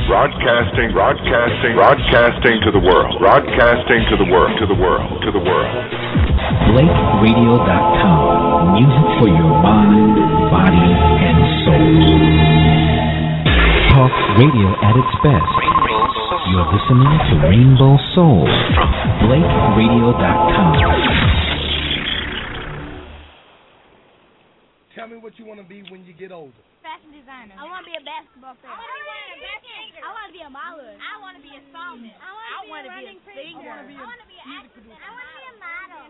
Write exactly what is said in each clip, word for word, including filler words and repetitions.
Broadcasting, broadcasting, broadcasting to the world. Broadcasting to the world, to the world, to the world. Blake Radio dot com. Music for your mind, body, and soul. Talk radio at its best. You're listening to Rainbow Soul from Blake Radio dot com. Tell me what you want to be when you get older. Fashion designer. I want to be a basketball player. I want to be a basketball. I want to be a model. I want to be a songman. I want to be a singer. I want to be an actress. I want to be a model.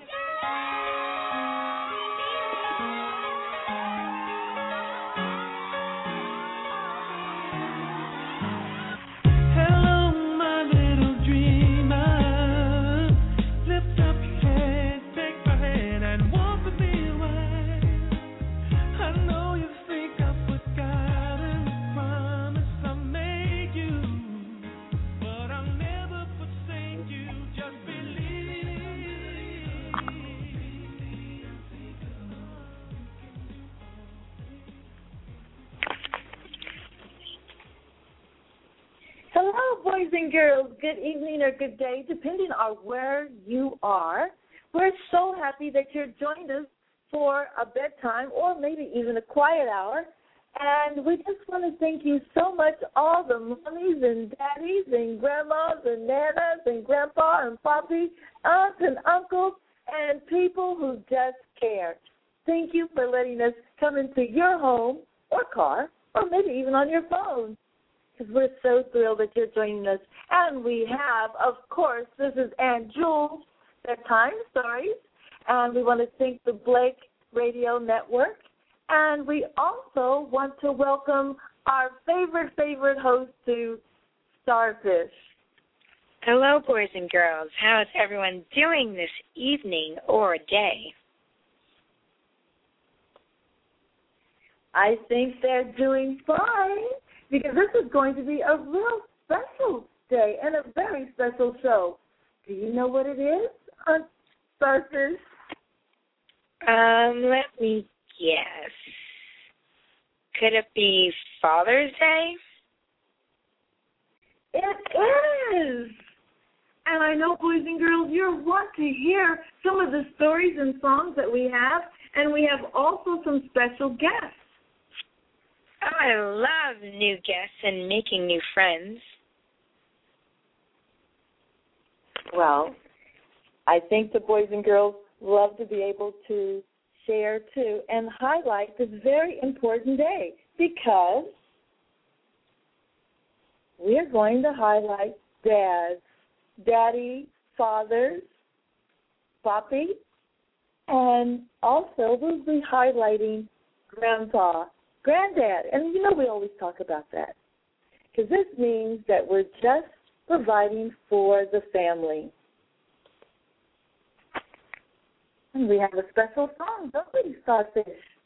Hello, boys and girls. Good evening or good day, depending on where you are. We're so happy that you're joined us for a bedtime or maybe even a quiet hour. And we just want to thank you so much, all the mommies and daddies and grandmas and nanas and grandpa and poppy, aunts and uncles, and people who just care. Thank you for letting us come into your home or car or maybe even on your phone. Because we're so thrilled that you're joining us. And we have, of course, this is Aunt Jules, Bedtime Stories, and we want to thank the Blake Radio Network. And we also want to welcome our favorite, favorite host to Starfish. Hello, boys and girls. How is everyone doing this evening or day? I think they're doing fine, because this is going to be a real special day and a very special show. Do you know what it is, Aunt Starfish? Um, let me guess. Could it be Father's Day? It is. And I know, boys and girls, you'll want to hear some of the stories and songs that we have, and we have also some special guests. Oh, I love new guests and making new friends. Well, I think the boys and girls love to be able to share, too, and highlight this very important day, because we're going to highlight dads, daddy, fathers, papi, and also we'll be highlighting grandpa, granddad. And you know we always talk about that, because this means that we're just providing for the family. And we have a special song, don't we, Starfish?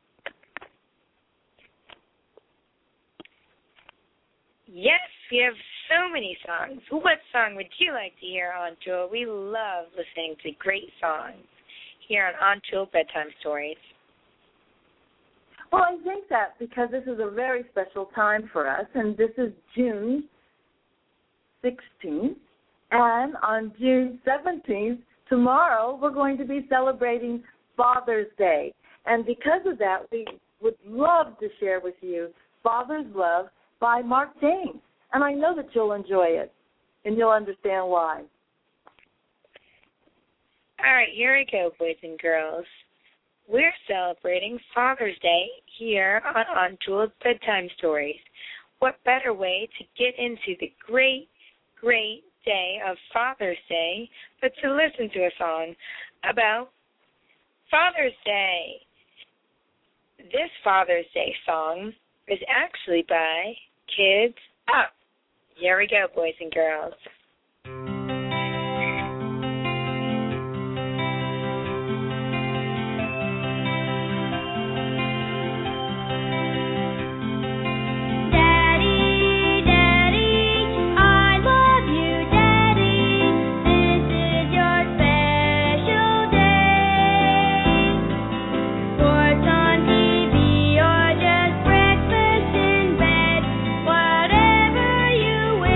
Yes, we have so many songs. What song would you like to hear, Aunt Jewel? We love listening to great songs here on Aunt Jewel Bedtime Stories. Well, I think that because this is a very special time for us, and this is June sixteenth, and on June seventeenth, tomorrow, we're going to be celebrating Father's Day. And because of that, we would love to share with you Father's Love by Mark James. And I know that you'll enjoy it, and you'll understand why. All right, here we go, boys and girls. We're celebrating Father's Day here on Aunt Jewel's Bedtime Stories. What better way to get into the great, great day of Father's Day but to listen to a song about Father's Day. This Father's Day song is actually by Kids Up. Here we go, boys and girls. Whatever you wish.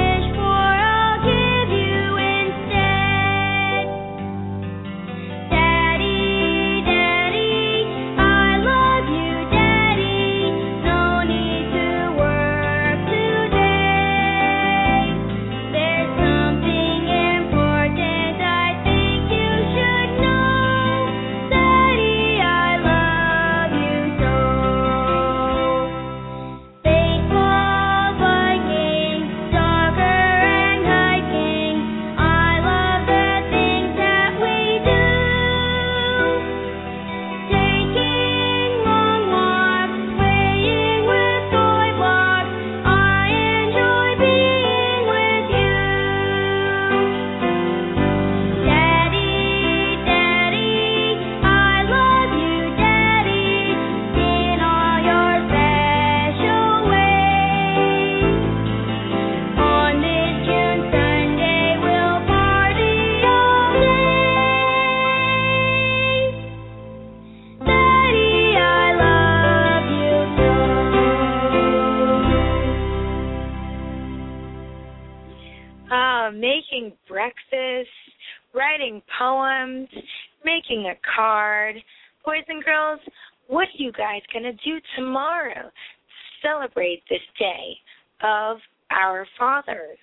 uh, making breakfast, writing poems, making a card. Boys and girls, what are you guys going to do tomorrow to celebrate this day of our fathers?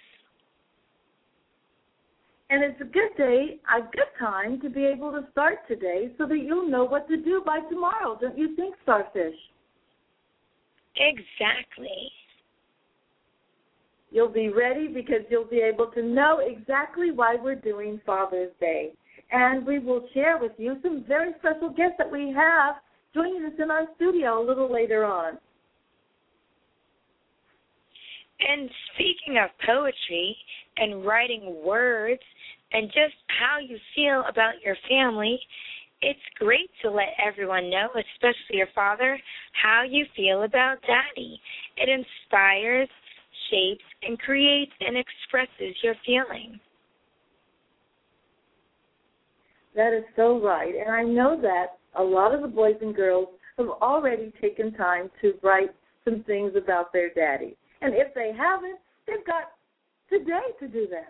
And it's a good day, a good time to be able to start today so that you'll know what to do by tomorrow. Don't you think, Starfish? Exactly. You'll be ready because you'll be able to know exactly why we're doing Father's Day. And we will share with you some very special guests that we have joining us in our studio a little later on. And speaking of poetry and writing words and just how you feel about your family, it's great to let everyone know, especially your father, how you feel about Daddy. It inspires, shapes, and creates and expresses your feeling. That is so right. And I know that a lot of the boys and girls have already taken time to write some things about their daddy. And if they haven't, they've got today to do that.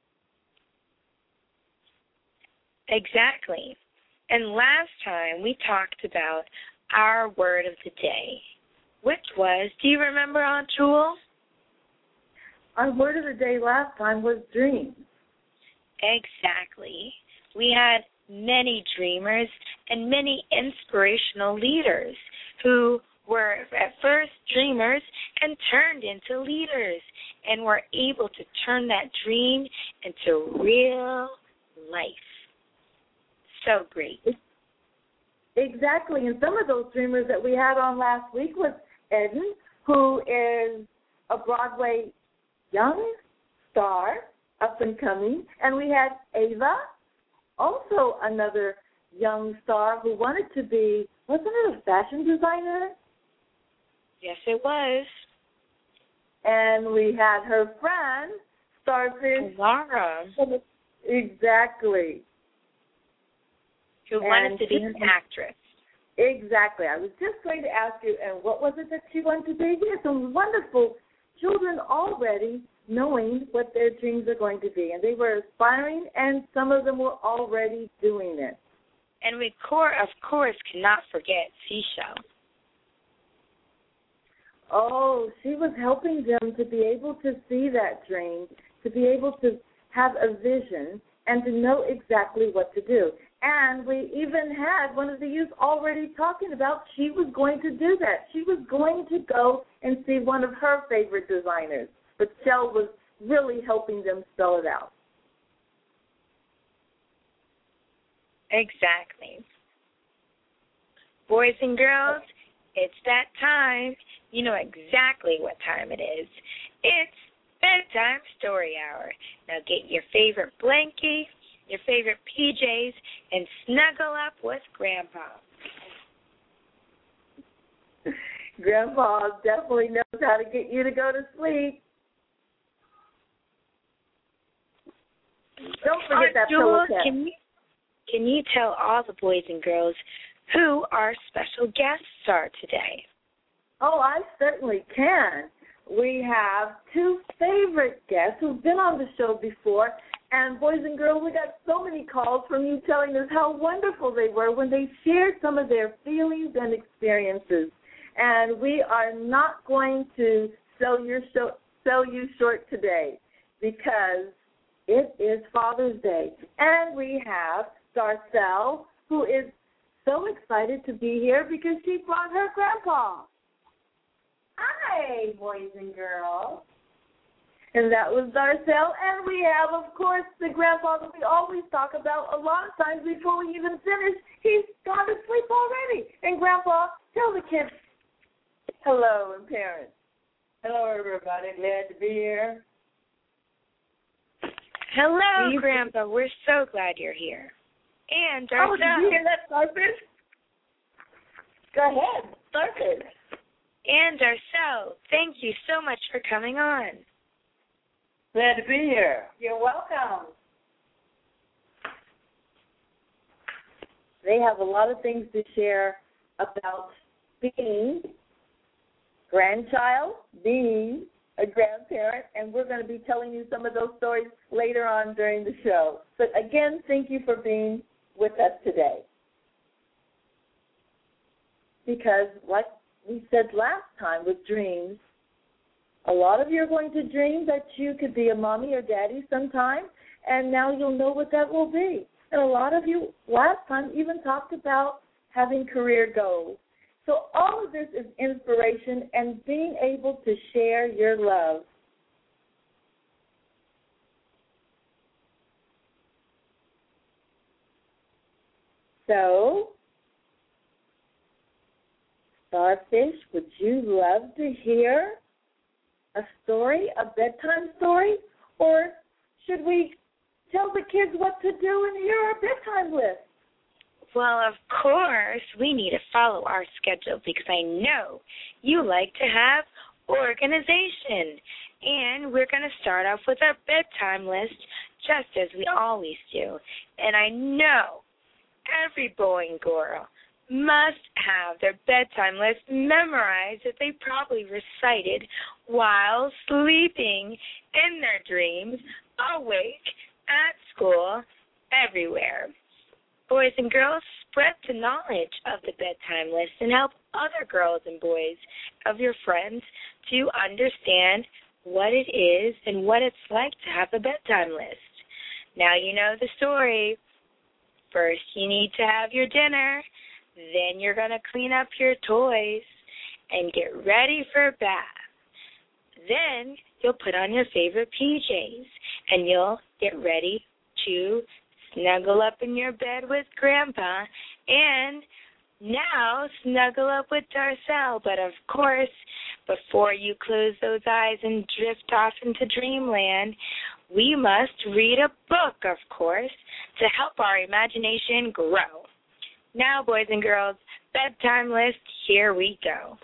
Exactly. And last time we talked about our word of the day, which was, do you remember, Aunt Jewel? Our word of the day last time was dreams. Exactly. We had many dreamers and many inspirational leaders who were at first dreamers and turned into leaders and were able to turn that dream into real life. So great. Exactly. And some of those dreamers that we had on last week was Eden, who is a Broadway young star, up and coming. And we had Ava, also another young star who wanted to be, wasn't it a fashion designer? Yes, it was. And we had her friend, Starfish. Laura. Exactly. Who wanted to be an actress. Exactly. I was just going to ask you, and what was it that she wanted to be? We had some wonderful children already knowing what their dreams are going to be. And they were aspiring, and some of them were already doing it. And we, of course, cannot forget Seashell. Oh, she was helping them to be able to see that dream, to be able to have a vision, and to know exactly what to do. And we even had one of the youth already talking about she was going to do that. She was going to go and see one of her favorite designers. But Shell was really helping them spell it out. Exactly. Boys and girls, it's that time. You know exactly what time it is. It's bedtime story hour. Now get your favorite blankie, your favorite P Js, and snuggle up with Grandpa. Grandpa definitely knows how to get you to go to sleep. Don't forget Aunt that Jewel, pillow can you, can you tell all the boys and girls who our special guests are today? Oh, I certainly can. We have two favorite guests who've been on the show before. And boys and girls, we got so many calls from you telling us how wonderful they were when they shared some of their feelings and experiences. And we are not going to sell, your show, sell you short today because it is Father's Day. And we have Darcel, who is so excited to be here because she brought her grandpa. Hi, boys and girls. And that was Darcel. And we have, of course, the grandpa that we always talk about a lot of times before we even finish. He's gone to sleep already. And, Grandpa, tell the kids hello and parents. Hello, everybody. Glad to be here. Hello, you Grandpa. We're so glad you're here. And Darcel. Oh, did you hear that, Starfish? Go ahead, Starfish. And Darcel, thank you so much for coming on. Glad to be here. You're welcome. They have a lot of things to share about being grandchild, being a grandparent, and we're going to be telling you some of those stories later on during the show. But again, thank you for being with us today. Because like we said last time with dreams, a lot of you are going to dream that you could be a mommy or daddy sometime, and now you'll know what that will be. And a lot of you last time even talked about having career goals. So all of this is inspiration and being able to share your love. So, Starfish, would you love to hear a story, a bedtime story? Or should we tell the kids what to do and hear our bedtime list? Well, of course, we need to follow our schedule because I know you like to have organization. And we're going to start off with our bedtime list just as we always do. And I know every boy and girl must have their bedtime list memorized that they probably recited while sleeping, in their dreams, awake, at school, everywhere. Boys and girls, spread the knowledge of the bedtime list and help other girls and boys of your friends to understand what it is and what it's like to have a bedtime list. Now you know the story. First, you need to have your dinner. Then you're going to clean up your toys and get ready for bath. Then you'll put on your favorite P Js and you'll get ready to snuggle up in your bed with Grandpa and now snuggle up with Darcel. But, of course, before you close those eyes and drift off into dreamland, we must read a book, of course, to help our imagination grow. Now, boys and girls, bedtime list, here we go.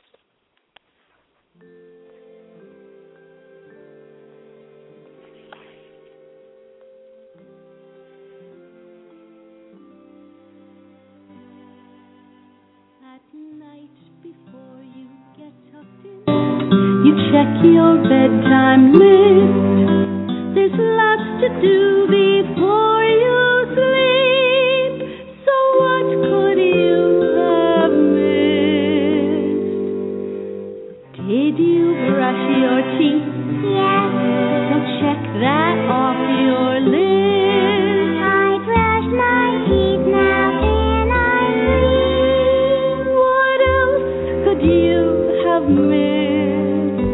At night before you get up in, you check your bedtime list. There's lots to do before you sleep. So what could you have missed? Did you brush your teeth? Yes. So check that off your list. I brushed my teeth, now can I sleep? What else could you have missed?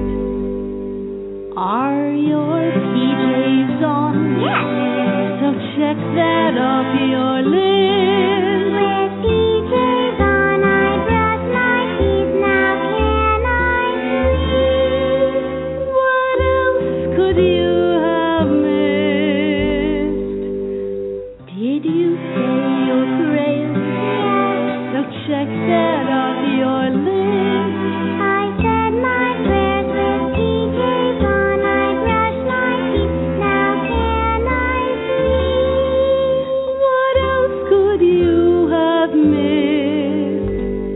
Are your P Js on? Yes. So check that off your list. With P Js on, I brush my teeth. Now can I sleep? What else could you have missed? Did you say your prayers? Yes. So check that off your list. I said my prayers with P Js on. I brushed my teeth. Now can I sleep? What else could you have missed?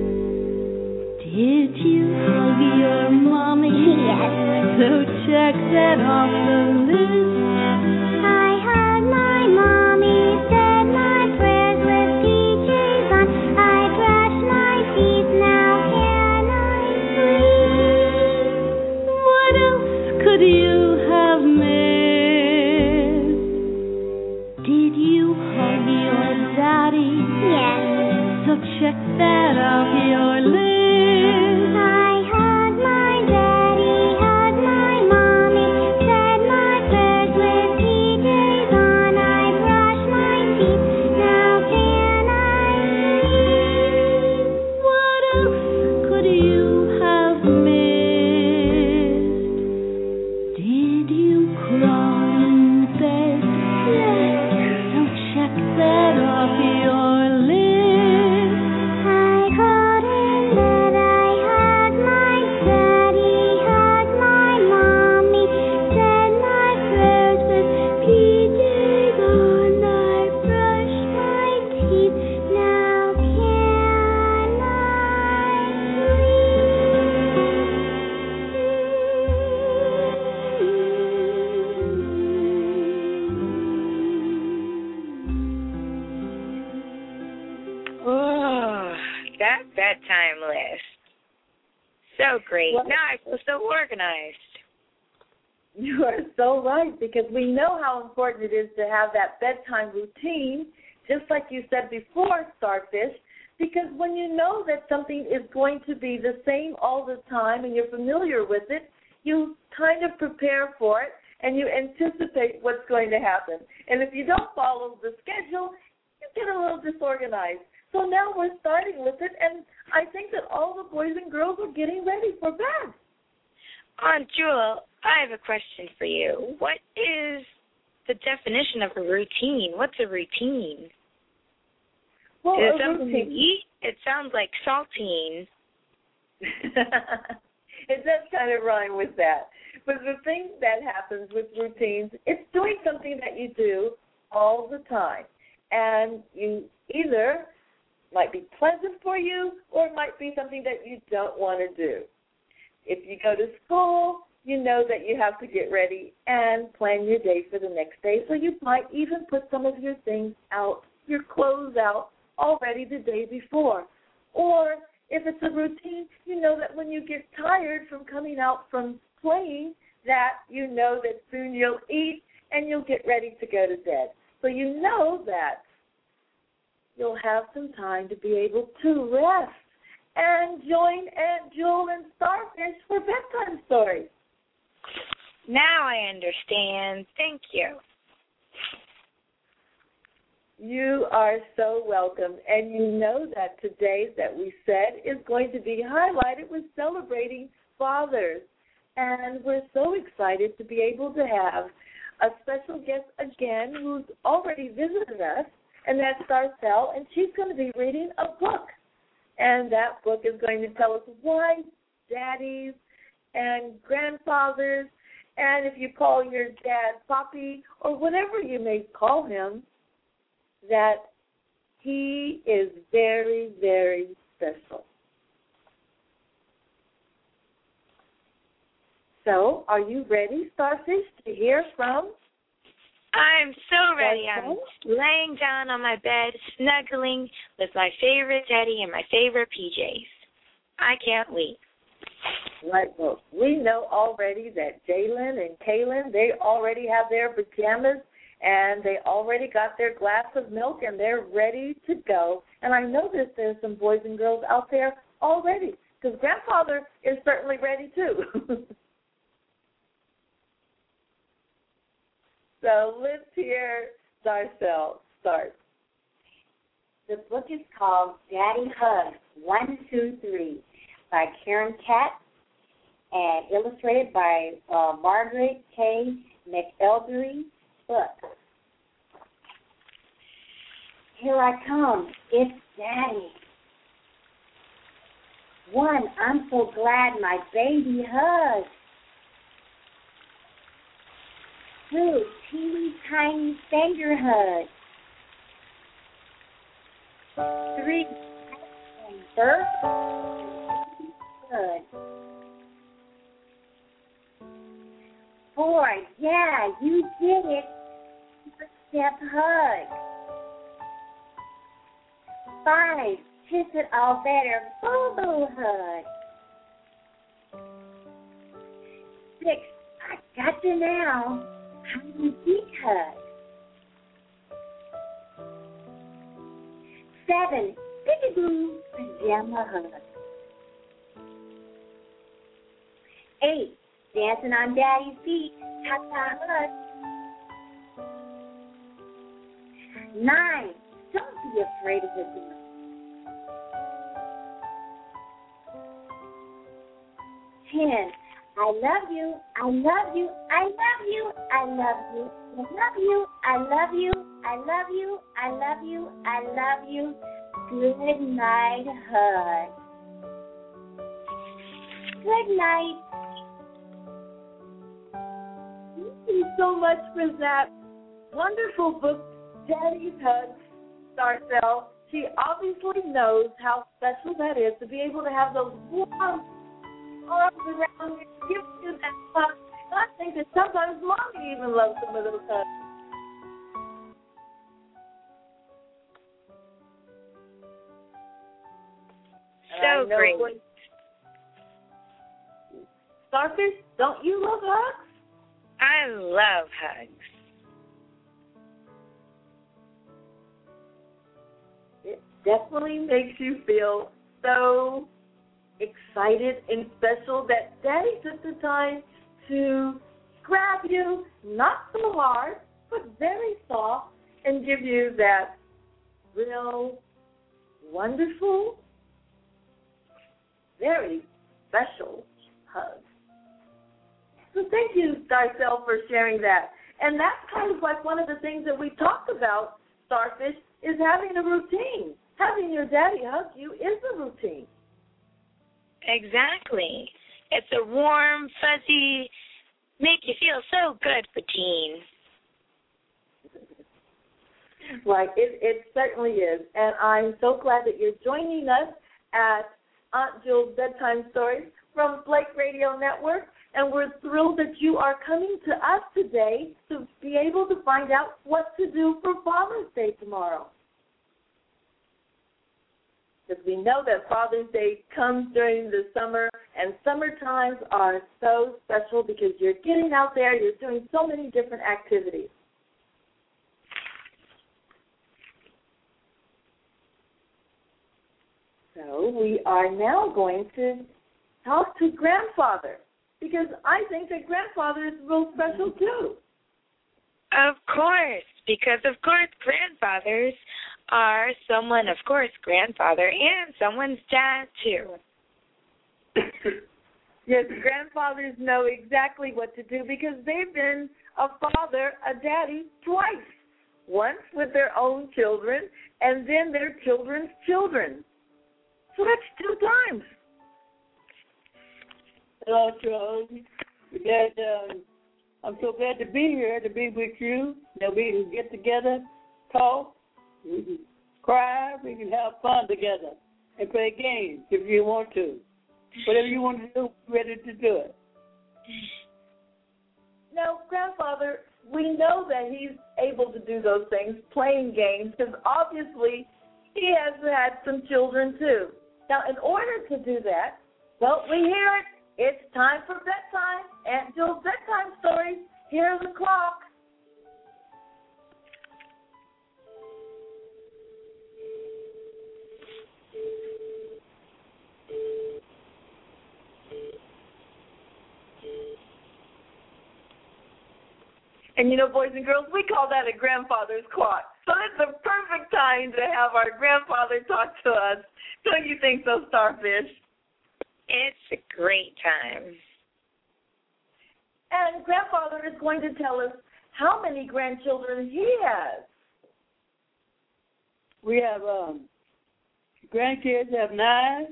Did you hug your mommy? Yes. So check that off the list. I hugged my mommy, said my prayers with P Js on. I brushed my teeth. Now can I sleep? What else could you have missed? Did you hug your daddy? Yes. So check that off your list. I hugged my daddy, hugged my mommy, said my prayers that bedtime list. So great. Well, now I feel so organized. You are so right, because we know how important it is to have that bedtime routine, just like you said before, Starfish, because when you know that something is going to be the same all the time and you're familiar with it, you kind of prepare for it and you anticipate what's going to happen. And if you don't follow the schedule, you get a little disorganized. So now we're starting with it, and I think that all the boys and girls are getting ready for bed. Aunt Jewel, I have a question for you. What is the definition of a routine? What's a routine? Well, is it a something routine. you eat? It sounds like saltine. It does kind of rhyme with that. But the thing that happens with routines, it's doing something that you do all the time. And you either might be pleasant for you or it might be something that you don't want to do. If you go to school, you know that you have to get ready and plan your day for the next day. So you might even put some of your things out, your clothes out already the day before. Or if it's a routine, you know that when you get tired from coming out from playing, that you know that soon you'll eat and you'll get ready to go to bed. So you know that you'll have some time to be able to rest and join Aunt Jewel and Starfish for bedtime stories. Now I understand. Thank you. You are so welcome. And you know that today that we said is going to be highlighted with celebrating fathers. And we're so excited to be able to have a special guest again who's already visited us, and that's Darcel, and she's going to be reading a book. And that book is going to tell us why daddies and grandfathers, and if you call your dad Poppy or whatever you may call him, that he is very, very special. So, are you ready, Starfish, to hear from? I'm so ready. I'm Okay. laying down on my bed, snuggling with my favorite teddy and my favorite P Js. I can't wait. Right, well, we know already that Jalen and Kaylin, they already have their pajamas, and they already got their glass of milk, and they're ready to go. And I know that there's some boys and girls out there already, because Grandfather is certainly ready, too. So let's hear Darcel start. The book is called Daddy Hugs, one, two, three, by Karen Katz, and illustrated by uh, Margaret K. McElderry Book. Here I come. It's Daddy. One, I'm so glad my baby hugs. Two, teeny tiny finger hugs. Three, and birth hug. Four, yeah, you did it. Step hug. Five, kiss it all better. Boo boo hug. Six, I got you now. Tiny beak hug. Seven, peekaboo, pajama hug. Eight, dancing on daddy's feet, ta-ta hug. Nine, don't be afraid of the dark. Ten, I love you, I love you, I love you, I love you, I love you, I love you, I love you, I love you, I love you. Good night, hug. Good night. Thank you so much for that wonderful book, Daddy's Hugs, Darcel. She obviously knows how special that is to be able to have those warm arms around you, give you that hug. I think that sometimes Mommy even loves some of those hugs. So great. What... Starfish, don't you love hugs? I love hugs. It definitely makes you feel so excited and special that Daddy took the time to grab you, not so hard, but very soft, and give you that real, wonderful, very special hug. So thank you, Darcel, for sharing that. And that's kind of like one of the things that we talked about, Starfish, is having a routine. Having your daddy hug you is a routine. Exactly. It's a warm, fuzzy, make you feel so good routine. Right, it, it certainly is. And I'm so glad that you're joining us at Aunt Jewel's Bedtime Stories from Blake Radio Network. And we're thrilled that you are coming to us today to be able to find out what to do for Father's Day tomorrow. Because we know that Father's Day comes during the summer, and summer times are so special because you're getting out there, you're doing so many different activities. So we are now going to talk to Grandfather, because I think that Grandfather is real special too. Of course, because of course grandfathers are someone, of course, grandfather and someone's dad too. Yes, grandfathers know exactly what to do because they've been a father, a daddy twice. Once with their own children and then their children's children. So that's two times. Hello, Charles. Glad, um, I'm so glad to be here, to be with you, that we can get together, talk, we can cry, we can have fun together, and play games if you want to. Whatever you want to do, we're ready to do it. Now, Grandfather, we know that he's able to do those things, playing games, because obviously he has had some children too. Now, in order to do that, well, we hear it. It's time for bedtime. Aunt Jewel's Bedtime Stories. Here's the clock. And, you know, boys and girls, we call that a grandfather's clock. So it's the perfect time to have our grandfather talk to us. Don't you think so, Starfish? It's a great time. And Grandfather is going to tell us how many grandchildren he has. We have um, grandkids have nine.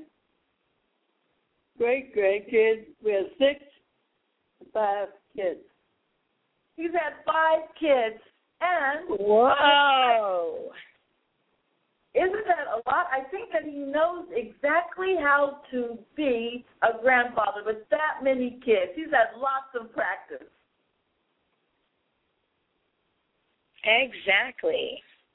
Great grandkids, we have six, five kids. He's had five kids, and whoa, isn't that a lot? I think that he knows exactly how to be a grandfather with that many kids. He's had lots of practice. Exactly.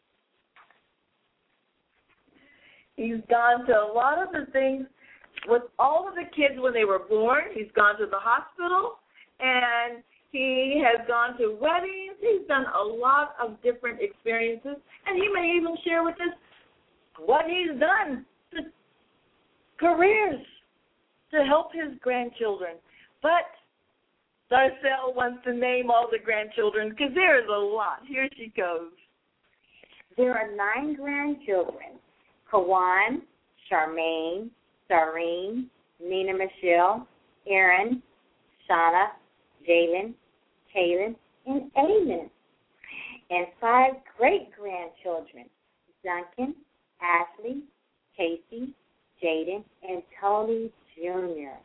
He's gone to a lot of the things with all of the kids when they were born. He's gone to the hospital, and he has gone to weddings. He's done a lot of different experiences, and he may even share with us what he's done, to careers to help his grandchildren. But Darcel wants to name all the grandchildren because there is a lot. Here she goes. There are nine grandchildren: Kawan, Charmaine, Doreen, Nina Michelle, Aaron, Shauna, Jalen, Kaylin, and Amen. And five great-grandchildren: Duncan, Ashley, Casey, Jaden, and Tony Junior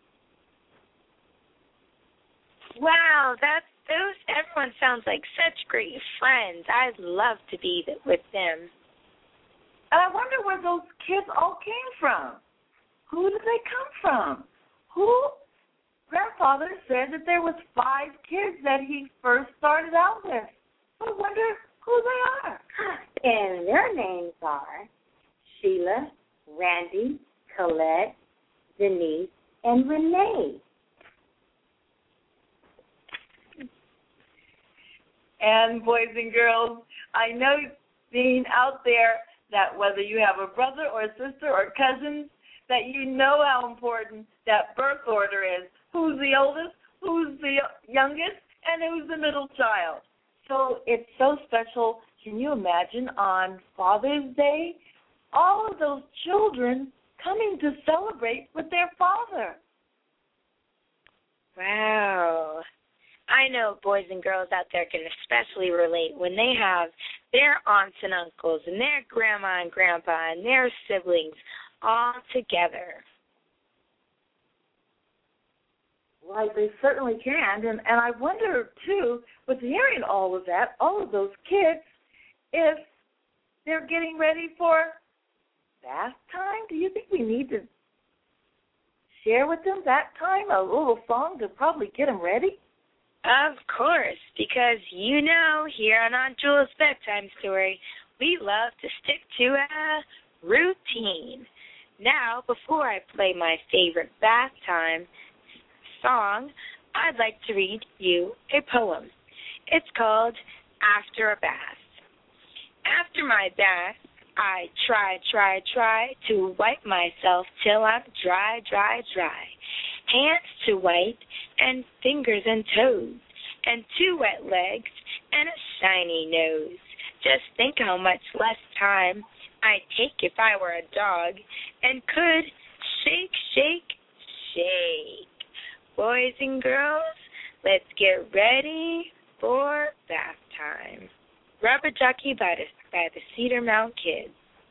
Wow, that's those. Everyone sounds like such great friends. I'd love to be with them. And I wonder where those kids all came from. Who did they come from? Who? Grandfather said that there was five kids that he first started out with. I wonder who they are. And their names are Sheila, Randy, Colette, Denise, and Renee. And boys and girls, I know being out there that whether you have a brother or a sister or cousins, that you know how important that birth order is. Who's the oldest, who's the youngest, and who's the middle child. So it's so special. Can you imagine on Father's Day, all of those children coming to celebrate with their father? Wow. I know boys and girls out there can especially relate when they have their aunts and uncles and their grandma and grandpa and their siblings all together. Right, they certainly can. And, and I wonder, too, with hearing all of that, all of those kids, if they're getting ready for bath time. Do you think we need to share with them that time, a little song to probably get them ready? Of course, because you know, here on Aunt Jewel's Bedtime Story, we love to stick to a routine. Now, before I play my favorite bath time song, I'd like to read you a poem. It's called After a Bath. After my bath, I try, try, try to wipe myself till I'm dry, dry, dry. Hands to wipe and fingers and toes and two wet legs and a shiny nose. Just think how much less time I'd take if I were a dog and could shake, shake, shake. Boys and girls, let's get ready for bath time. Rubber Ducky by the, by the Cedar Mount Kids.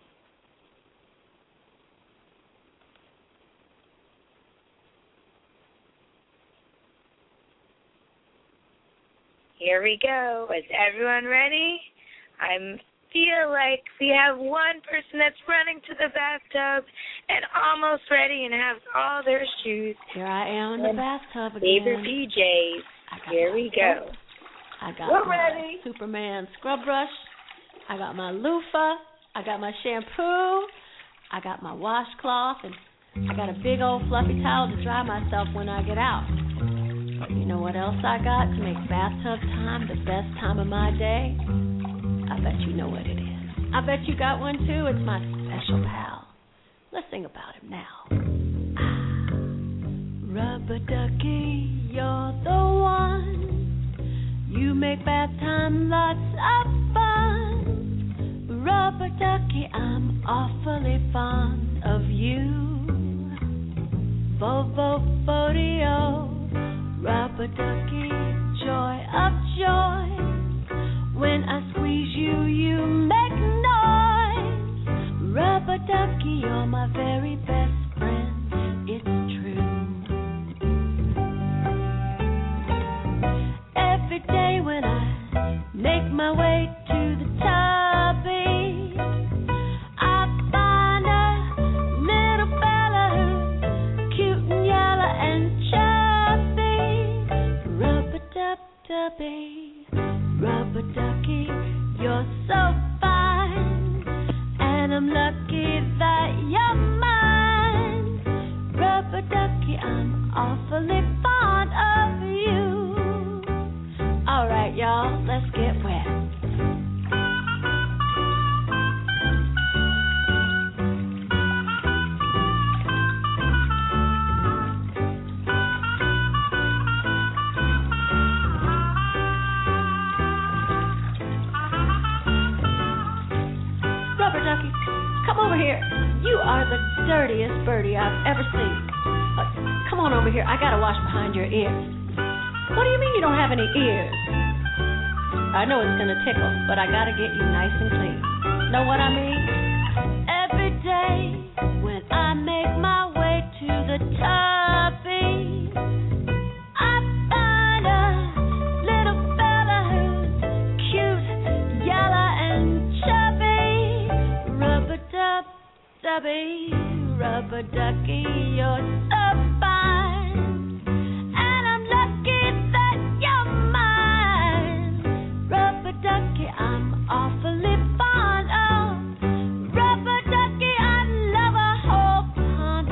Here we go. Is everyone ready? I feel like we have one person that's running to the bathtub and almost ready and has all their shoes. Here I am in the bathtub again. Favorite P Js. Here we go. I got We're my ready. Superman scrub brush. I got my loofah. I got my shampoo. I got my washcloth. And I got a big old fluffy towel to dry myself when I get out. But you know what else I got to make bathtub time the best time of my day? I bet you know what it is. I bet you got one too. It's my special pal. Let's sing about him now. Ah, Rubber Ducky, you're the one. You make bath time lots of fun. Rubber Ducky, I'm awfully fond of you. Vovo Fodio, Rubber Ducky, joy of joy. When I squeeze you, you make noise. Rubber Ducky, you're my very best friend. It's true. Every day when I make my way to the tubby, I find a little fella who's cute and yellow and chubby. Rubber Dub Dubby, Rubber Ducky, you're so fine, and I'm lucky that you're mine. Rubber Ducky, I'm awfully fond of you. All right, y'all, let's get wet. Rubber Ducky, come over here. You are the dirtiest birdie I've ever seen. Uh, come on over here. I gotta wash behind your ears. What do you mean you don't have any ears? I know it's gonna tickle, but I gotta get you nice and clean. Know what I mean? Every day when I make my way to the tubby, I find a little fella who's cute, yellow and chubby. Rubber Dub Dubby, Rubber Ducky, you're so fine. Ducky, I'm awfully fond of. Rubber Ducky, I love a whole pond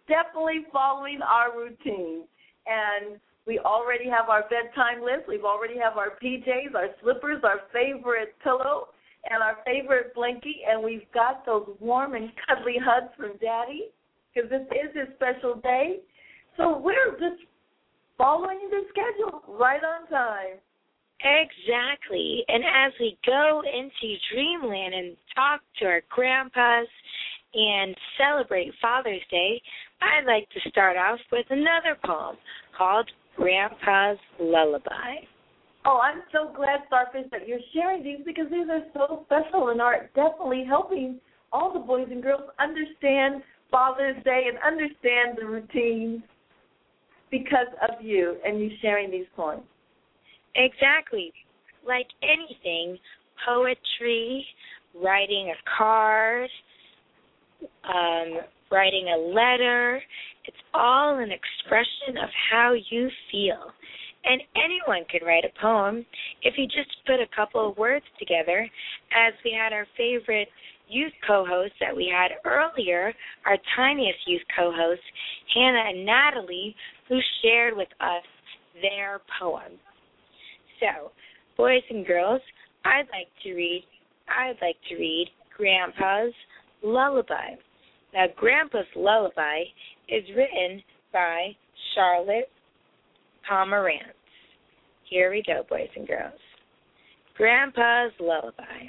definitely following our routine. And we already have our bedtime list. We've already have our P Js, our slippers, our favorite pillow, and our favorite blankie. And we've got those warm and cuddly hugs from Daddy, because this is his special day. So we're just following the schedule right on time. Exactly. And as we go into Dreamland and talk to our grandpas and celebrate Father's Day, I'd like to start off with another poem called Grandpa's Lullaby. Oh, I'm so glad, Starfish, that you're sharing these, because these are so special and are definitely helping all the boys and girls understand Father's Day and understand the routines because of you and you sharing these poems. Exactly. Like anything, poetry, writing a card, um, writing a letter, it's all an expression of how you feel. And anyone can write a poem if you just put a couple of words together, as we had our favorite youth co-hosts that we had earlier, our tiniest youth co-hosts, Hannah and Natalie, who shared with us their poem. So, boys and girls, I'd like to read I'd like to read Grandpa's Lullaby. Now, Grandpa's Lullaby is written by Charlotte Pomerantz. Here we go, boys and girls. Grandpa's Lullaby.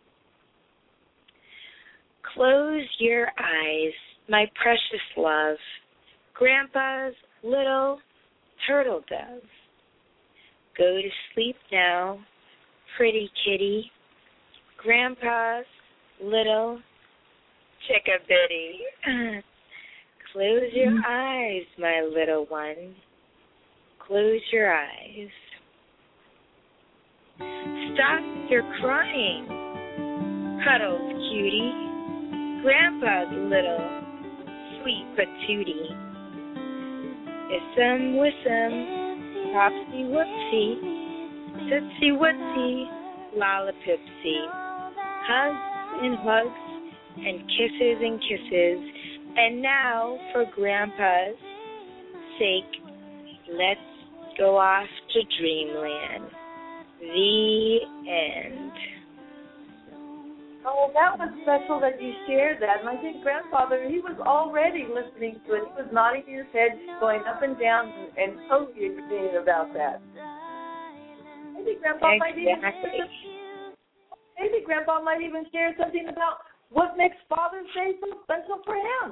Close your eyes, my precious love, Grandpa's little turtle dove. Go to sleep now, pretty kitty, Grandpa's little chickabiddy. Close your eyes, my little one. Close your eyes. Stop your crying, Cuddles, cutie, Grandpa's little sweet patootie. Issum wissum, popsy whoopsie, tootsie wootsie, lollipopsy. Hugs and hugs and kisses and kisses. And now, for Grandpa's sake, let's go off to Dreamland. The end. Oh, that was special that you shared that. And I think Grandfather, he was already listening to it. He was nodding his head, going up and down, and totally agreeing about that. Maybe Grandpa might even maybe Grandpa might even share something about what makes Father's Day so special for him.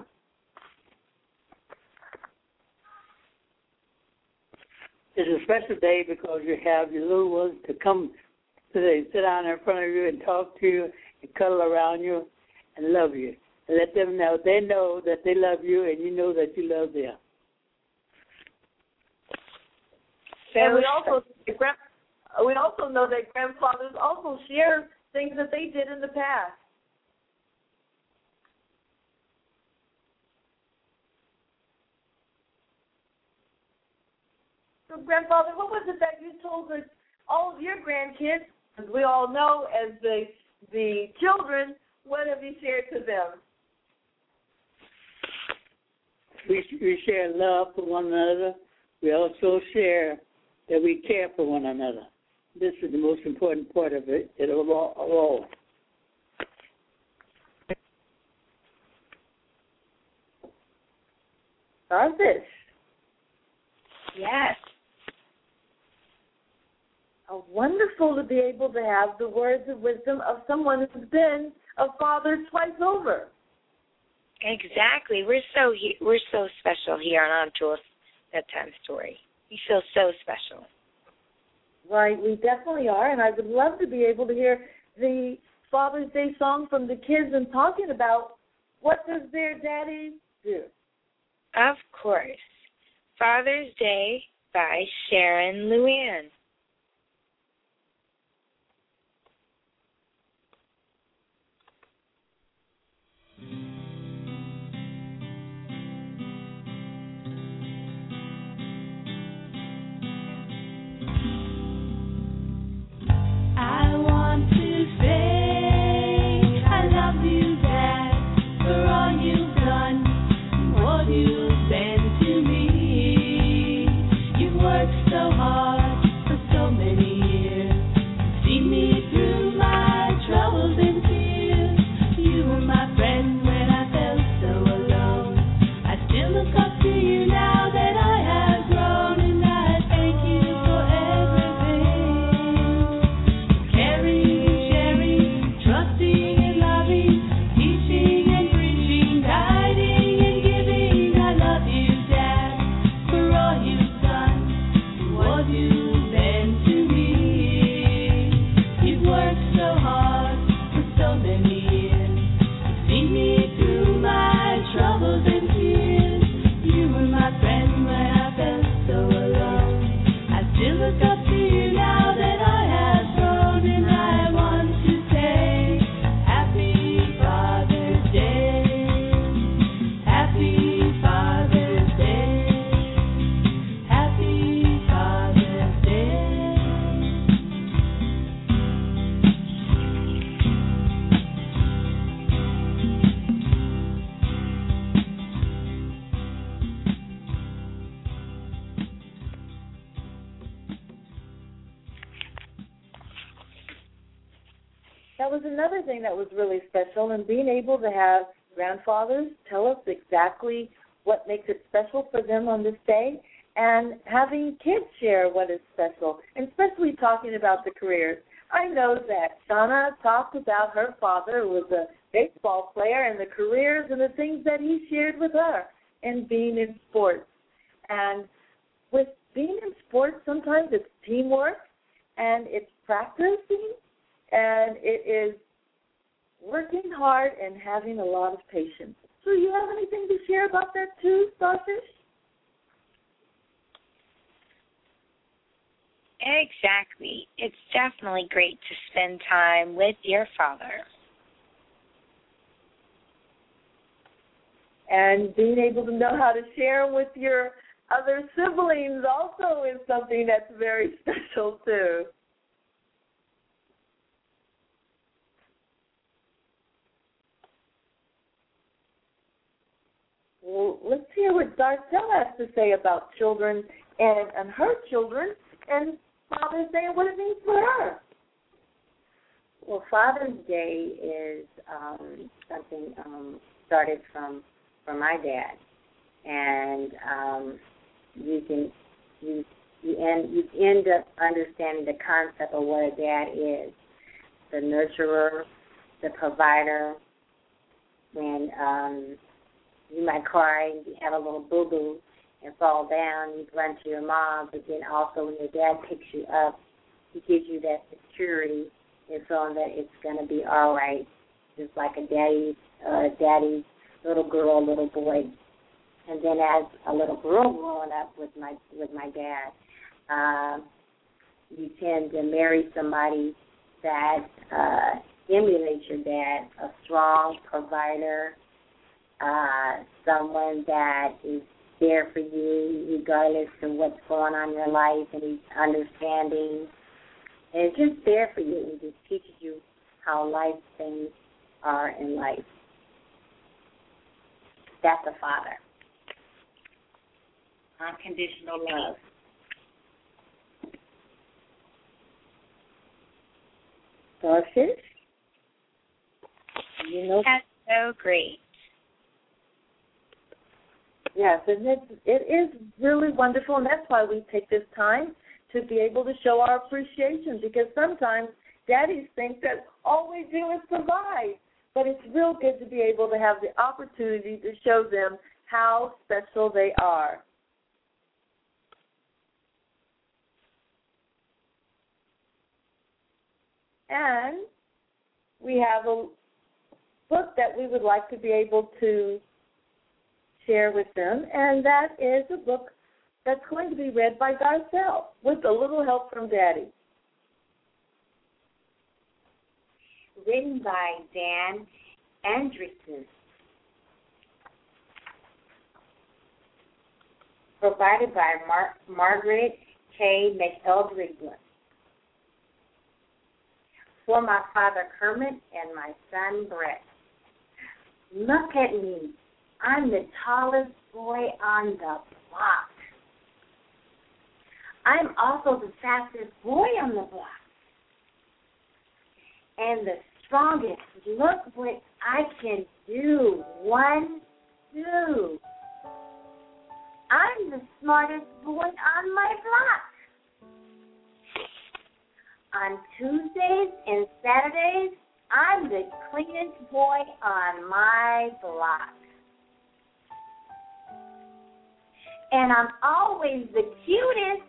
It's a special day because you have your little ones to come today, sit down in front of you and talk to you and cuddle around you and love you. And let them know, they know that they love you and you know that you love them. And we also, we also know that grandfathers also share things that they did in the past. So, Grandfather, what was it that you told us, all of your grandkids, as we all know as the the children, what have you shared to them? We, we share love for one another. We also share that we care for one another. This is the most important part of it, it of all. Of all. Starfish. Yes. Oh, wonderful to be able to have the words of wisdom of someone who's been a father twice over. Exactly. We're so he- we're so special here on Anjul's Bedtime Story. We feel so special. Right, we definitely are, and I would love to be able to hear the Father's Day song from the kids and talking about what does their daddy do. Of course. Father's Day by Sharon Luann. I want to say I love you, Dad, for all you've done and what you've that was another thing that was really special, and being able to have grandfathers tell us exactly what makes it special for them on this day, and having kids share what is special, and especially talking about the careers. I know that Shauna talked about her father, who was a baseball player, and the careers and the things that he shared with her and being in sports. And with being in sports, sometimes it's teamwork, and it's practicing, and it is working hard and having a lot of patience. So you have anything to share about that too, Starfish? Exactly. It's definitely great to spend time with your father. And being able to know how to share with your other siblings also is something that's very special too. Well, let's hear what Darcel has to say about children and, and her children, and Father's Day and what it means for her. Well, Father's Day is um, something um, started from from my dad, and um, you can you you end you end up understanding the concept of what a dad is: the nurturer, the provider. When um, you might cry, you have a little boo boo and fall down, you run to your mom, but then also when your dad picks you up, he gives you that security and feeling that it's going to be all right, just like a daddy, uh, daddy, little girl, little boy. And then as a little girl growing up with my with my dad, uh, you tend to marry somebody that uh, emulates your dad, a strong provider, uh, someone that is there for you regardless of what's going on in your life, and he's understanding and just there for you and just teaches you how life things are in life. That's a father. Unconditional love. Starfish? You know, that's so great. Yes, and it, it is really wonderful, and that's why we take this time to be able to show our appreciation, because sometimes daddies think that all we do is provide, but it's real good to be able to have the opportunity to show them how special they are. And we have a book that we would like to be able to share with them, and that is a book that's going to be read by Darcel with a little help from Daddy. Written by Dan Andreessen. Provided by Mar- Margaret K. McElderry. For my father Kermit and my son Brett. Look at me. I'm the tallest boy on the block. I'm also the fastest boy on the block. And the strongest. Look what I can do. One, two. I'm the smartest boy on my block. On Tuesdays and Saturdays, I'm the cleanest boy on my block. And I'm always the cutest.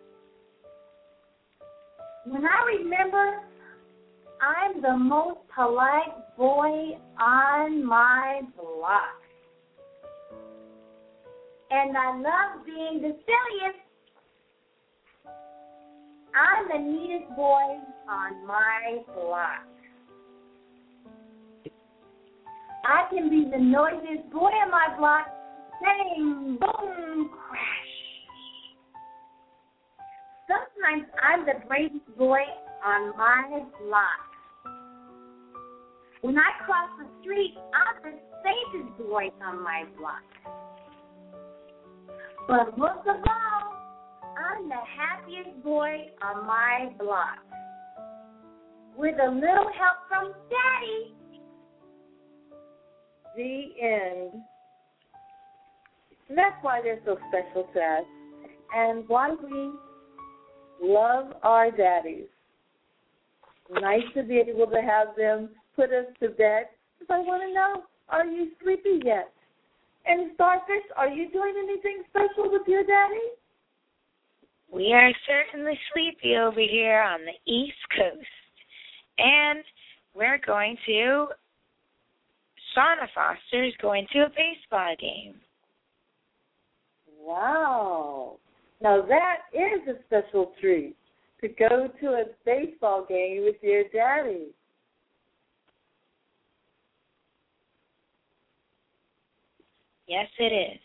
When I remember, I'm the most polite boy on my block. And I love being the silliest. I'm the neatest boy on my block. I can be the noisiest boy on my block. Bang, boom, crash. Sometimes I'm the bravest boy on my block. When I cross the street, I'm the safest boy on my block. But most of all, I'm the happiest boy on my block. with a little help from Daddy. The end. And that's why they're so special to us and why we love our daddies. Nice to be able to have them put us to bed. Because I want to know, are you sleepy yet? And Starfish, are you doing anything special with your daddy? We are certainly sleepy over here on the East Coast. And we're going to, Shauna Foster is going to a baseball game. Wow. Now that is a special treat, to go to a baseball game with your daddy. Yes, it is.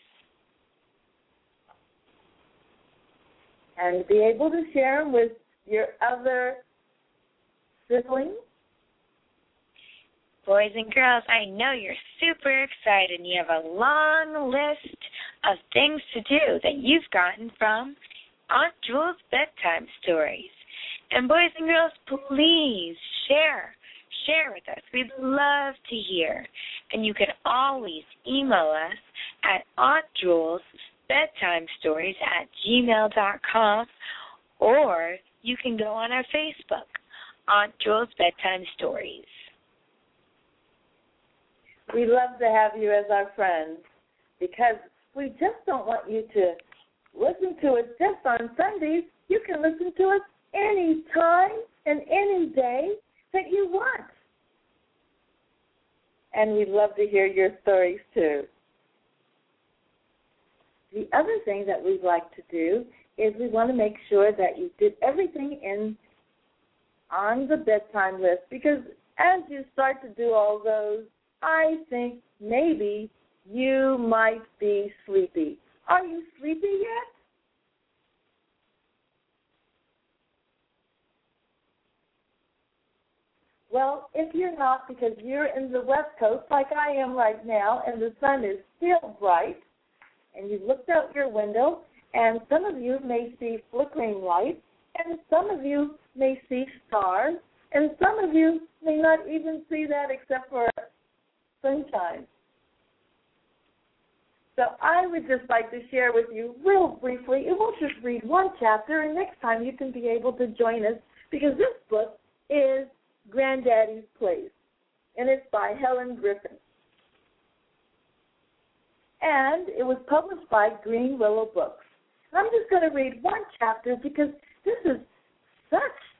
And be able to share them with your other siblings. Boys and girls, I know you're super excited and you have a long list of things to do that you've gotten from Aunt Jules' bedtime stories. And boys and girls, please share. Share with us. We'd love to hear. And you can always email us at Aunt Jules Bedtime Stories at gmail dot com, or you can go on our Facebook, Aunt Jules Bedtime Stories. We love to have you as our friends because we just don't want you to listen to us just on Sundays. You can listen to us any time and any day that you want. And we'd love to hear your stories too. The other thing that we'd like to do is we want to make sure that you did everything in on the bedtime list, because as you start to do all those, I think maybe you might be sleepy. Are you sleepy yet? Well, if you're not, because you're in the West Coast like I am right now, and the sun is still bright, and you looked out your window, and some of you may see flickering lights, and some of you may see stars, and some of you may not even see that except for sunshine. So I would just like to share with you real briefly, and we'll just read one chapter, and next time you can be able to join us, because this book is Granddaddy's Place, and it's by Helen Griffin. And it was published by Green Willow Books. And I'm just going to read one chapter because this is such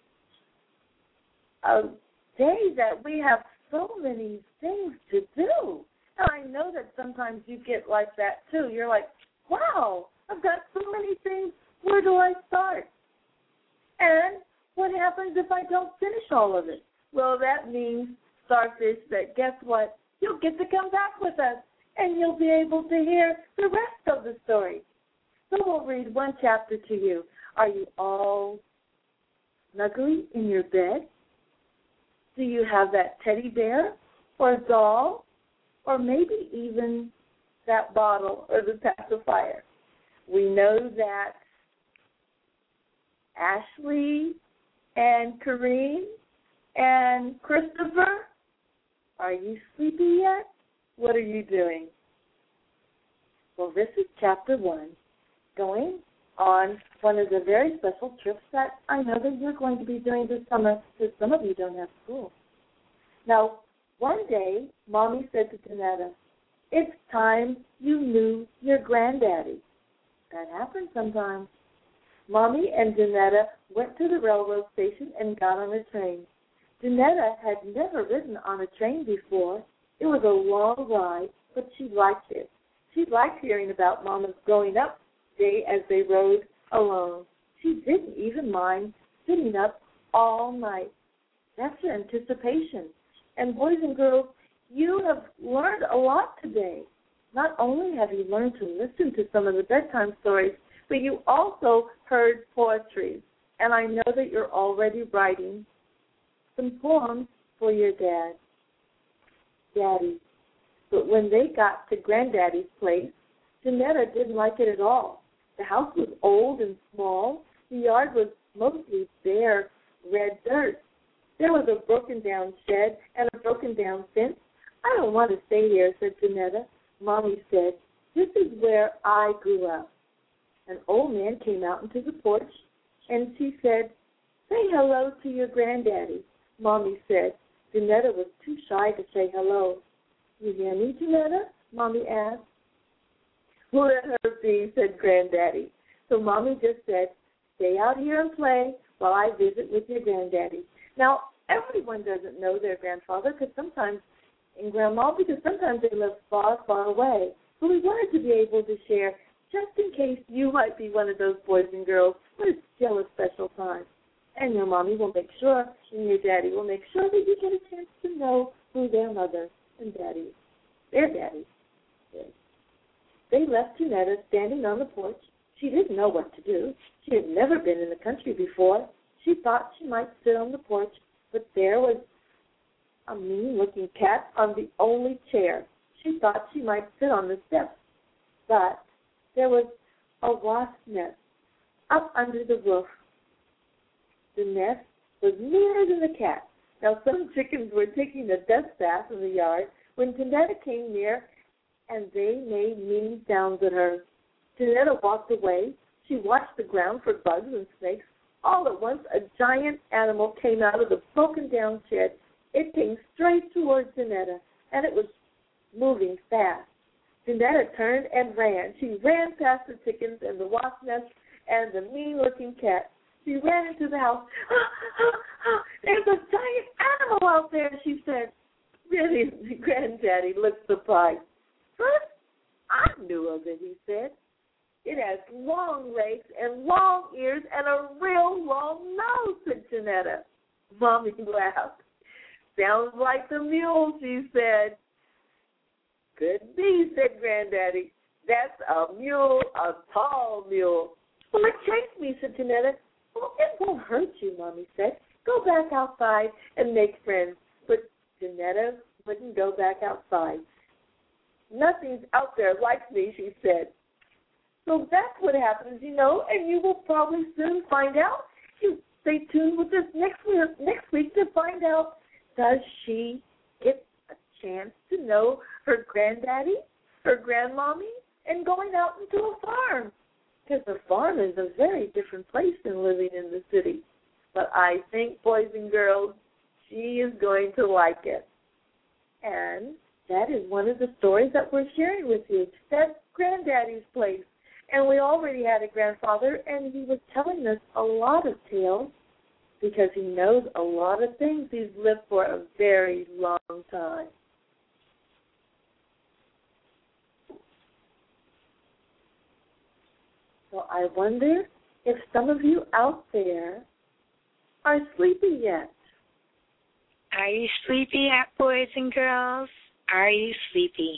a day that we have so many things to do. And I know that sometimes you get like that too. You're like, wow, I've got so many things. Where do I start? And what happens if I don't finish all of it? Well, that means, Starfish, that guess what? You'll get to come back with us, and you'll be able to hear the rest of the story. So we'll read one chapter to you. Are you all snuggly in your bed? Do you have that teddy bear or doll or maybe even that bottle or the pacifier? We know that Ashley and Kareem and Christopher, are you sleepy yet? What are you doing? Well, this is chapter one, going on one of the very special trips that I know that you're going to be doing this summer, because some of you don't have school. Now, one day, Mommy said to Danetta, it's time you knew your granddaddy. That happens sometimes. Mommy and Danetta went to the railroad station and got on a train. Danetta had never ridden on a train before. It was a long ride, but she liked it. She liked hearing about Mama's growing up day as they rode alone. She didn't even mind sitting up all night. That's your anticipation. And boys and girls, you have learned a lot today. Not only have you learned to listen to some of the bedtime stories, but you also heard poetry. And I know that you're already writing some poems for your dad, Daddy. But when they got to Granddaddy's place, Danetta didn't like it at all. The house was old and small. The yard was mostly bare red dirt. There was a broken down shed and a broken down fence. I don't want to stay here, said Janetta. Mommy said, this is where I grew up. An old man came out into the porch, and she said, say hello to your granddaddy. Mommy said. Janetta was too shy to say hello. You hear me, Janetta? Mommy asked. Let her be, said Granddaddy. So Mommy just said, stay out here and play while I visit with your granddaddy. Now, everyone doesn't know their grandfather because sometimes, and Grandma, because sometimes they live far, far away. So we wanted to be able to share just in case you might be one of those boys and girls, but it's still a special time. And your mommy will make sure, and your daddy will make sure that you get a chance to know who their mother and daddy, their daddy, is. They left Janetta standing on the porch. She didn't know what to do. She had never been in the country before. She thought she might sit on the porch, but there was a mean-looking cat on the only chair. She thought she might sit on the steps, but there was a wasp nest up under the roof. The nest was meaner than the cat. Now, some chickens were taking a dust bath in the yard when Janetta came near, and they made mean sounds at her. Janetta walked away. She watched the ground for bugs and snakes. All at once, a giant animal came out of the broken-down shed. It came straight towards Janetta, and it was moving fast. Janetta turned and ran. She ran past the chickens and the wasp nest and the mean-looking cat. She ran into the house. Ah, ah, ah, there's a giant animal out there, she said. Really, Granddaddy looked surprised. First, I knew of it, he said. It has long legs and long ears and a real long nose, said Janetta. Mommy laughed. Sounds like the mule, she said. Could be, said Granddaddy. That's a mule, a tall mule. Well, it chased me, said Janetta. Well, it won't hurt you, Mommy said. Go back outside and make friends. But Janetta wouldn't go back outside. Nothing's out there like me, she said. So that's what happens, you know, and you will probably soon find out. You stay tuned with us next week, next week to find out, does she get a chance to know her granddaddy, her grandmommy, and going out into a farm? Because the farm is a very different place than living in the city. But I think, boys and girls, she is going to like it. And that is one of the stories that we're sharing with you. That's Granddaddy's place. And we already had a grandfather, and he was telling us a lot of tales because he knows a lot of things. He's lived for a very long time. So I wonder if some of you out there are sleepy yet. Are you sleepy, boys and girls? Are you sleepy?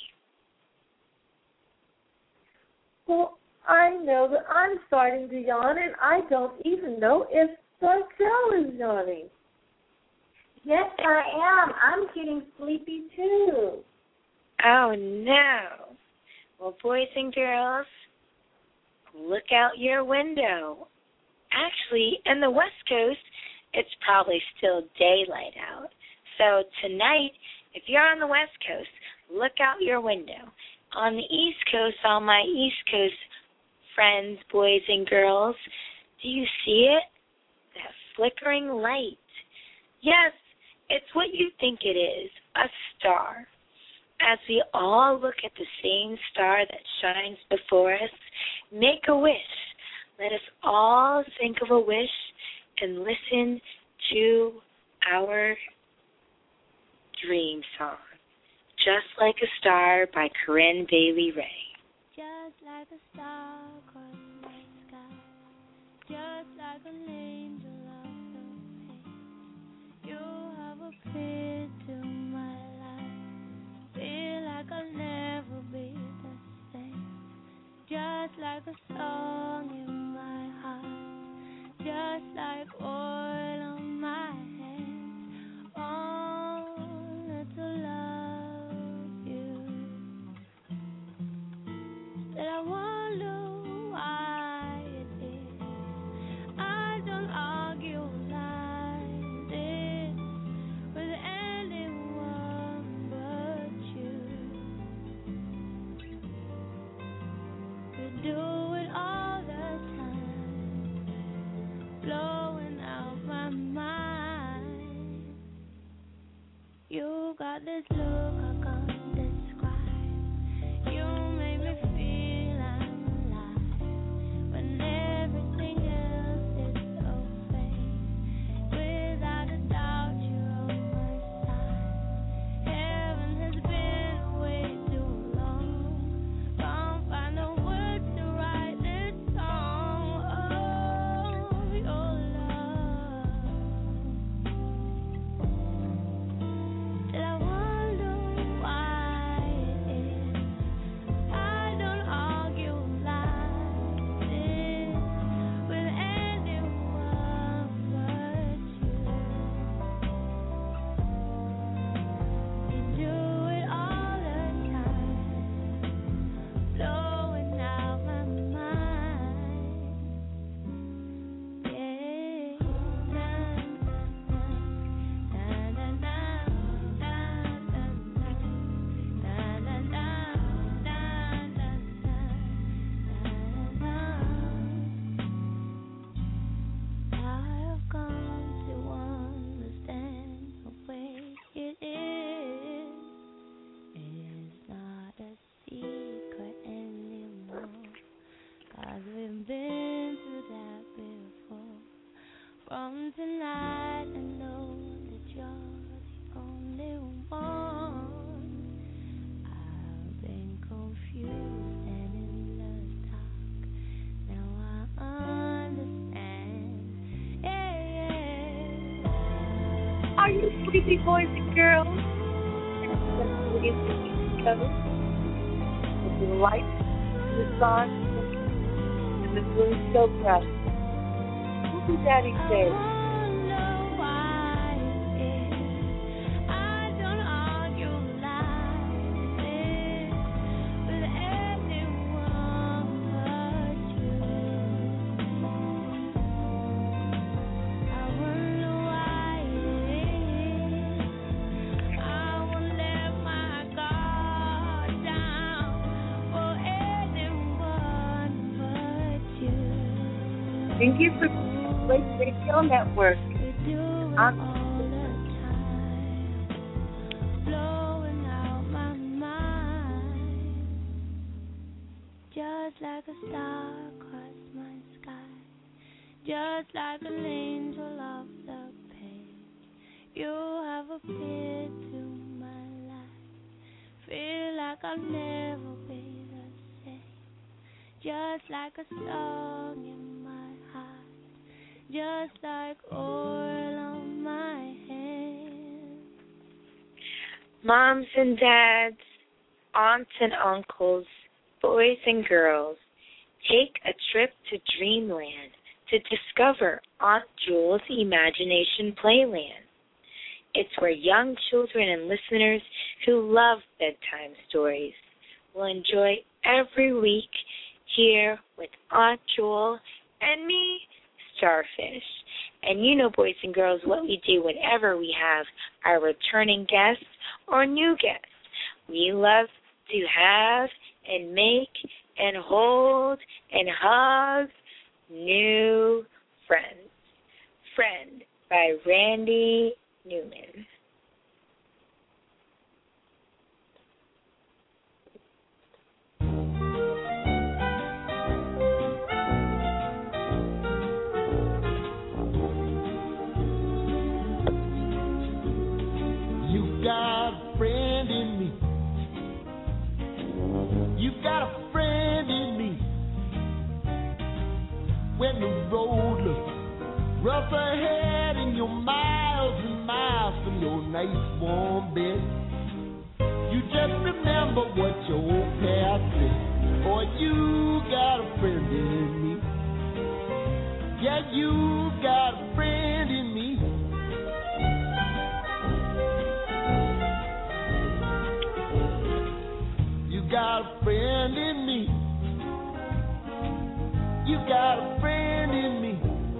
Well, I know that I'm starting to yawn, and I don't even know if Darcel is yawning. Yes, I am. I'm getting sleepy, too. Oh, no. Well, boys and girls, look out your window. Actually, in the West Coast, it's probably still daylight out. So tonight, if you're on the West Coast, look out your window. On the East Coast, all my East Coast friends, boys and girls, do you see it? That flickering light. Yes, it's what you think it is, a star. As we all look at the same star that shines before us, make a wish. Let us all think of a wish and listen to our dream song, Just Like a Star by Corinne Bailey Rae. Just like a star across my sky, just like an angel off the page, you have appeared to my life. Feel like I'll never be the same. Just like a song in my heart, just like oil on my hands, only to love you. That I wonder why it is I don't argue like this. do it all the time, blowing out my mind. You got this look I can't describe. You make me feel I'm alive when everything else is so fake. Without a doubt, you're on my side. Heaven has been away too long. Can't find the words to write this song. Oh, your love. Till I wonder why it is I don't argue like this with anyone but you. You do it all the time, blowing out my mind. Yeah, na na na na na na na na na na. I have come to understand the way it is. It's not a secret anymore, 'cause we've been through that before. From tonight, I know that you're the only one. I've been confused and in the dark. Now I understand. Yeah, yeah. Are you sleepy, boys and girls? And the music is covered with the lights, the sun, and the moon so bright. What did Daddy say? I wonder why it is I don't argue like this with anyone but you. I wonder why it is I won't let my guard down for anyone but you. Thank you for Blake Radio Network. We do it I'm- all the time, blowing out my mind. Just like a star across my sky, just like an angel off the page. You have appeared to my life. Feel like I'll never be the same. Just like a song in my heart, just like oil on my hands. Moms and dads, aunts and uncles, boys and girls, take a trip to Dreamland to discover Aunt Jewel's Imagination Playland. It's where young children and listeners who love bedtime stories will enjoy every week here with Aunt Jewel and me, Starfish. And you know, boys and girls, what we do whenever we have our returning guests or new guests. We love to have and make and hold and hug new friends. Friend by Randy Newman. You got a friend in me. You got a friend in me. When the road looks rough ahead and you're miles and miles from your nice warm bed, you just remember what your old past said. Boy, you got a friend in me. Yeah, you got a friend in me. You got a friend in me. You got a friend in me.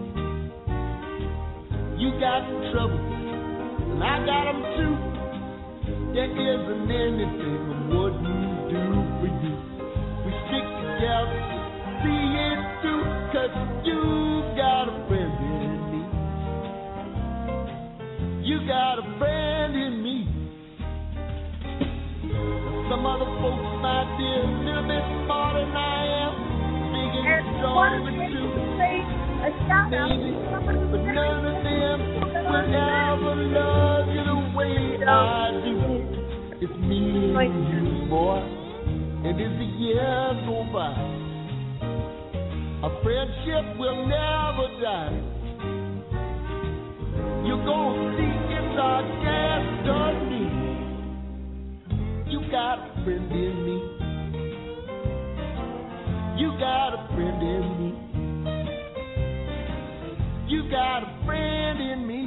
You got trouble, and I got them too. There isn't anything I wouldn't do for you. We stick together see it through, 'cause you got a friend in me. You got a friend in me. Some other folks might be a little bit smarter than I am, big and strong and true, maybe, but none of them will ever love you the way I do. It's me and you, boy, and as the years go by, a friendship will never die. You're gonna see it's our destiny. You got a friend in me. You got a friend in me. You got a friend in me.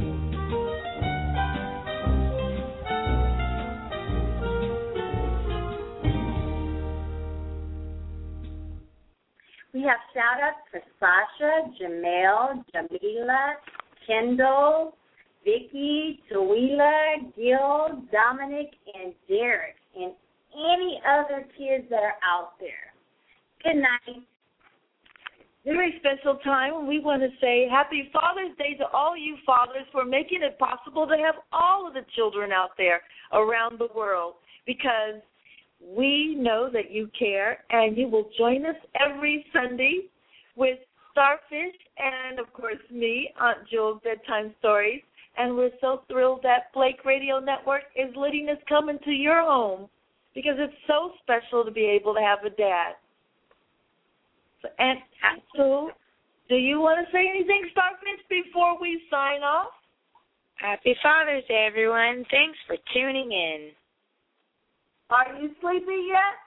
We have shout outs for Sasha, Jamel, Jamila, Kendall, Vicky, Tawila, Gil, Dominic, and Derek, and any other kids that are out there. Good night. Very special time. We want to say Happy Father's Day to all you fathers for making it possible to have all of the children out there around the world, because we know that you care, and you will join us every Sunday with Starfish and, of course, me, Aunt Jewel's Bedtime Stories. And we're so thrilled that Blake Radio Network is letting us come into your home, because it's so special to be able to have a dad. So, and so, do you want to say anything, Starfish, before we sign off? Happy Father's Day, everyone. Thanks for tuning in. Are you sleepy yet?